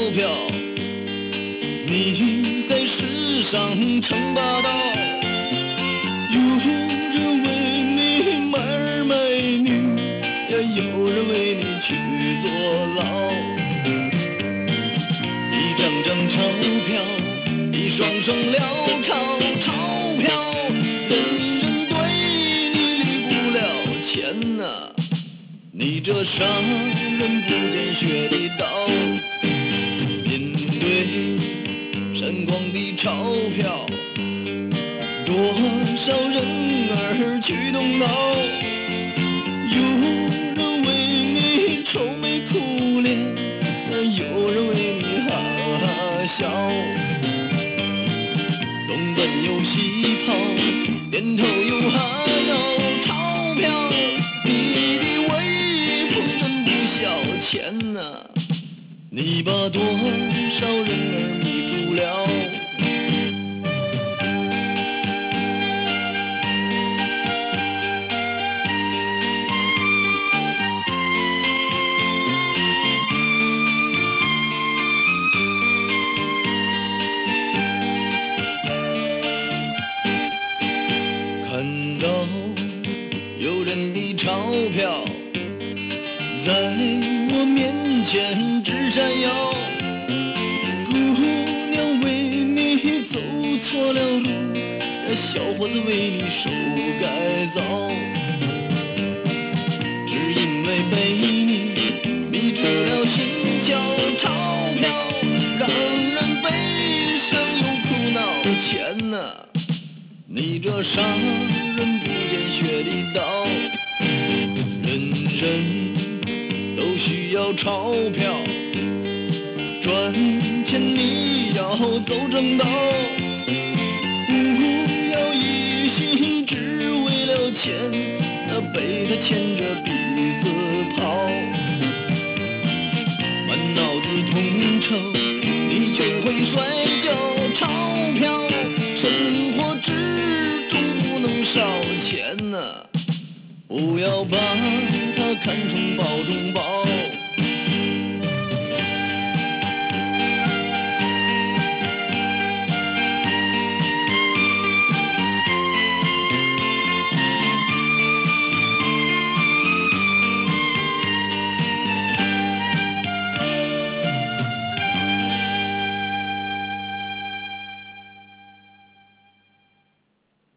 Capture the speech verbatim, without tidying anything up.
票，你在世上称霸道，有人为你买儿买女，也有人为你去坐牢。一张张钞票，一双双潦草钞票，人人对你离不了钱呐、啊。你这杀人不见血的刀，面对闪光的钞票，多少人儿去动脑，有人为你愁眉苦脸，有人为你哈哈笑，东奔又西跑，点头又哈腰，钞票你的威风真不小钱呐、啊，你把多少人儿迷住了。看到有人的钞票在我面前直闪耀，姑娘为你走错了路，小伙子为你受改造，只因为被你迷住了心窍，钞票让人悲伤又苦恼钱呐、啊，你这杀人不见血的刀，人人都需要钞票，赚钱你要走正道，不要一心只为了钱，被他牵着鼻子跑，满脑子铜臭你就会摔跤，钞票生活之中不能少钱呐、啊，不要把它看成宝中宝。